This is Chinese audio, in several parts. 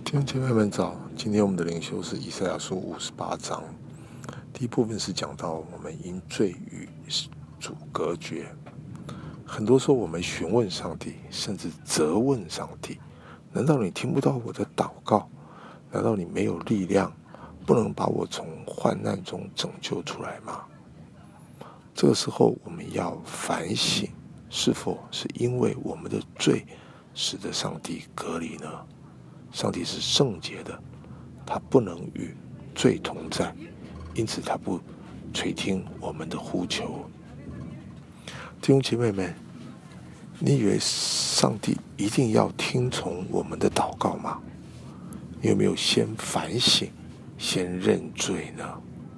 弟兄姐妹们早，今天我们的灵修是以赛亚书58章，第一部分是讲到我们因罪与主隔绝。很多时候我们询问上帝，甚至责问上帝，难道你听不到我的祷告？难道你没有力量，不能把我从患难中拯救出来吗？这个时候我们要反省，是否是因为我们的罪使得上帝隔离呢？上帝是圣洁的，他不能与罪同在，因此他不垂听我们的呼求。弟兄姐妹们，你以为上帝一定要听从我们的祷告吗？你有没有先反省，先认罪呢？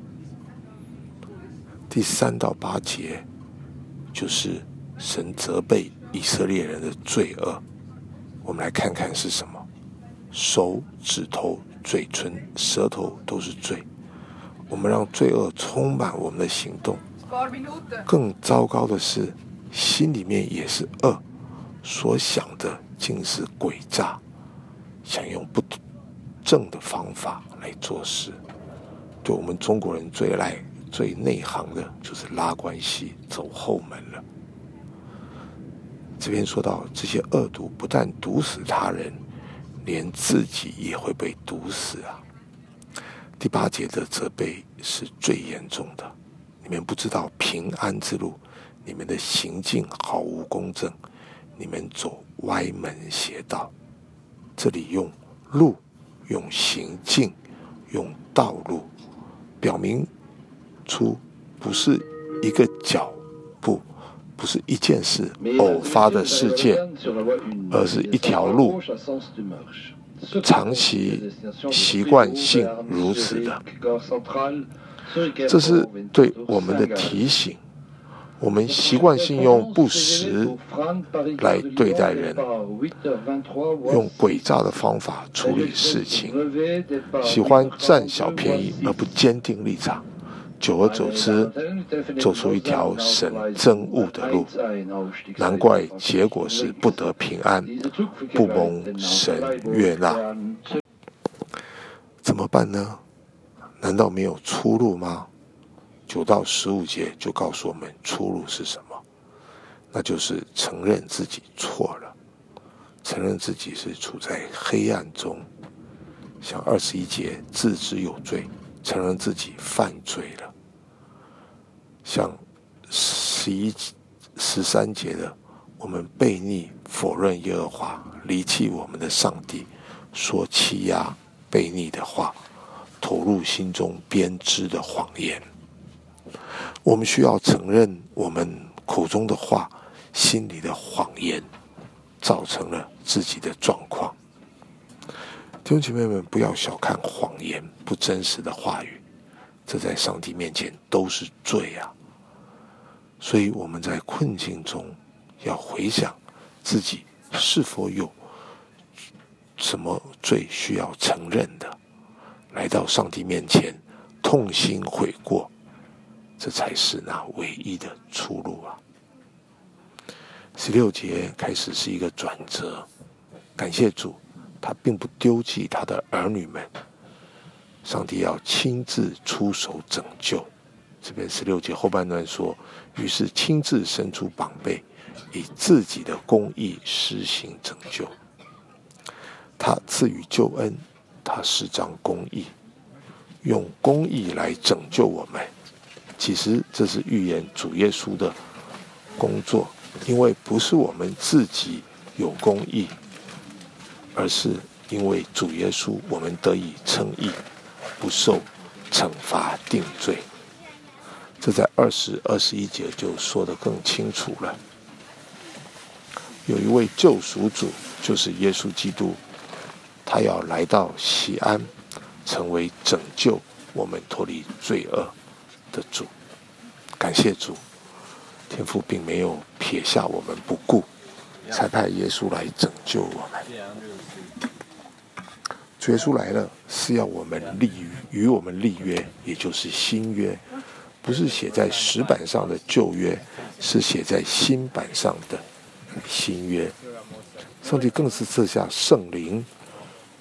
第3到8节就是神责备以色列人的罪恶，我们来看看是什么。手、指头、嘴唇、舌头都是罪，我们让罪恶充满我们的行动。更糟糕的是，心里面也是恶，所想的竟是诡诈，想用不正的方法来做事。对我们中国人最内行的就是拉关系，走后门了。这边说到这些恶毒不但毒死他人，连自己也会被毒死啊！第8节的责备是最严重的，你们不知道平安之路，你们的行径毫无公正，你们走歪门邪道。这里用路、用行径、用道路，表明出不是一个脚步，不是一件事偶发的事件，而是一条路，长期习惯性如此的。这是对我们的提醒，我们习惯性用不实来对待人，用诡诈的方法处理事情，喜欢占小便宜而不坚定立场，久而久之走出一条神憎恶的路，难怪结果是不得平安，不蒙神悦纳。怎么办呢？难道没有出路吗？9到15节就告诉我们出路是什么，那就是承认自己错了，承认自己是处在黑暗中。像21节自知有罪，承认自己犯罪了。像11、13节的，我们悖逆否认耶和华，离弃我们的上帝，说欺压悖逆的话，投入心中编织的谎言。我们需要承认我们口中的话，心里的谎言，造成了自己的状况。弟兄姐妹们，不要小看谎言，不真实的话语，这在上帝面前都是罪啊！所以我们在困境中要回想自己是否有什么罪需要承认的，来到上帝面前痛心悔过，这才是那唯一的出路啊！16节开始是一个转折，感谢主，他并不丢弃他的儿女们，上帝要亲自出手拯救。这边16节后半段说，于是亲自伸出膀臂，以自己的公义施行拯救。他赐予救恩，他施彰公义，用公义来拯救我们。其实这是预言主耶稣的工作，因为不是我们自己有公义，而是因为主耶稣我们得以称义，不受惩罚定罪。这在20、21节就说得更清楚了。有一位救赎主，就是耶稣基督，他要来到西安，成为拯救我们脱离罪恶的主。感谢主，天父并没有撇下我们不顾，才派耶稣来拯救我们。主耶稣来了，是要我们与我们立约，也就是新约，不是写在石板上的旧约，是写在新板上的新约。上帝更是赐下圣灵，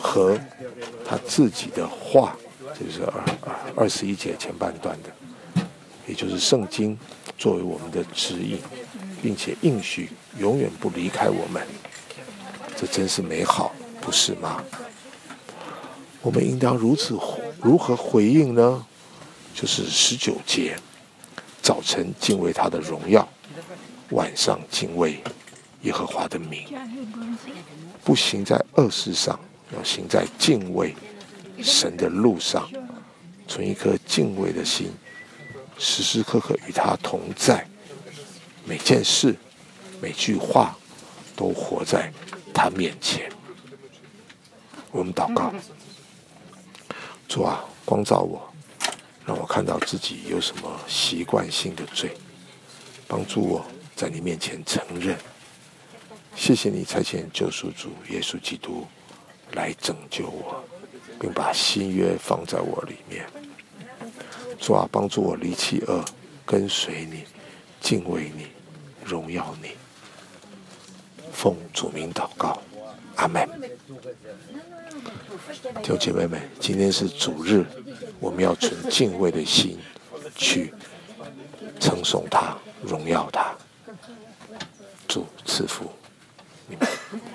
和他自己的话，这就是21节前半段的，也就是圣经作为我们的指引，并且应许永远不离开我们，这真是美好，不是吗？我们应当如何回应呢？就是19节，早晨敬畏他的荣耀，晚上敬畏耶和华的名。不行在恶事上，要行在敬畏神的路上，存一颗敬畏的心，时时刻刻与他同在，每件事每句话都活在他面前。我们祷告，主啊，光照我，让我看到自己有什么习惯性的罪，帮助我在你面前承认。谢谢你差遣救赎主耶稣基督来拯救我，并把新约放在我里面。主啊，帮助我离弃恶，跟随你，敬畏你，荣耀你。奉主名祷告，阿们。弟兄姐妹们，今天是主日，我们要存敬畏的心去称颂他，荣耀他。主赐福你们。